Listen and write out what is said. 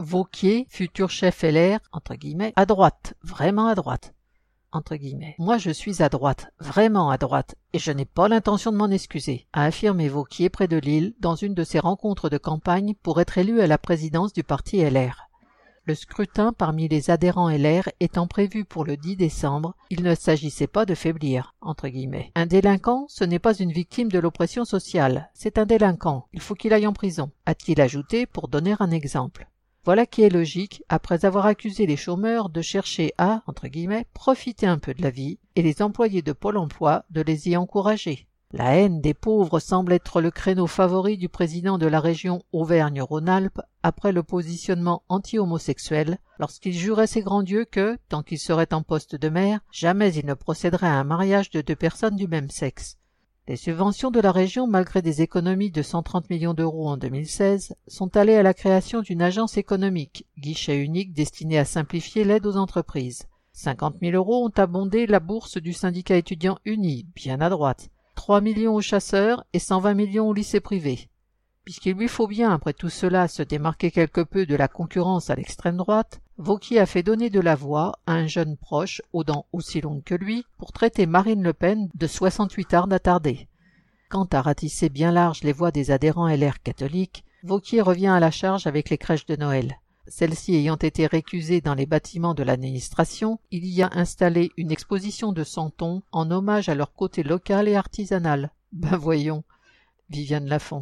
Wauquiez, futur chef LR, entre guillemets, à droite, vraiment à droite. Entre guillemets. Moi je suis à droite, vraiment à droite, et je n'ai pas l'intention de m'en excuser, a affirmé Wauquiez près de Lille dans une de ses rencontres de campagne pour être élu à la présidence du parti LR. Le scrutin parmi les adhérents LR étant prévu pour le 10 décembre, il ne s'agissait pas de faiblir, entre guillemets. Un délinquant, ce n'est pas une victime de l'oppression sociale, c'est un délinquant, il faut qu'il aille en prison, a-t-il ajouté pour donner un exemple. Voilà qui est logique, après avoir accusé les chômeurs de chercher à, entre guillemets, profiter un peu de la vie, et les employés de Pôle emploi de les y encourager. La haine des pauvres semble être le créneau favori du président de la région Auvergne-Rhône-Alpes après le positionnement anti-homosexuel, lorsqu'il jurait ses grands dieux que, tant qu'il serait en poste de maire, jamais il ne procéderait à un mariage de deux personnes du même sexe. Les subventions de la région, malgré des économies de 130 millions d'euros en 2016, sont allées à la création d'une agence économique, guichet unique destiné à simplifier l'aide aux entreprises. 50 000 euros ont abondé la bourse du syndicat étudiant uni, bien à droite. 3 millions aux chasseurs et 120 millions aux lycées privés. Puisqu'il lui faut bien, après tout cela, se démarquer quelque peu de la concurrence à l'extrême droite, Wauquiez a fait donner de la voix à un jeune proche, aux dents aussi longues que lui, pour traiter Marine Le Pen de 68 ardes attardées. Quant à ratisser bien large les voix des adhérents LR catholiques, Wauquiez revient à la charge avec les crèches de Noël. Celles-ci ayant été récusées dans les bâtiments de l'administration, il y a installé une exposition de santons en hommage à leur côté local et artisanal. Ben voyons, Viviane Lafont.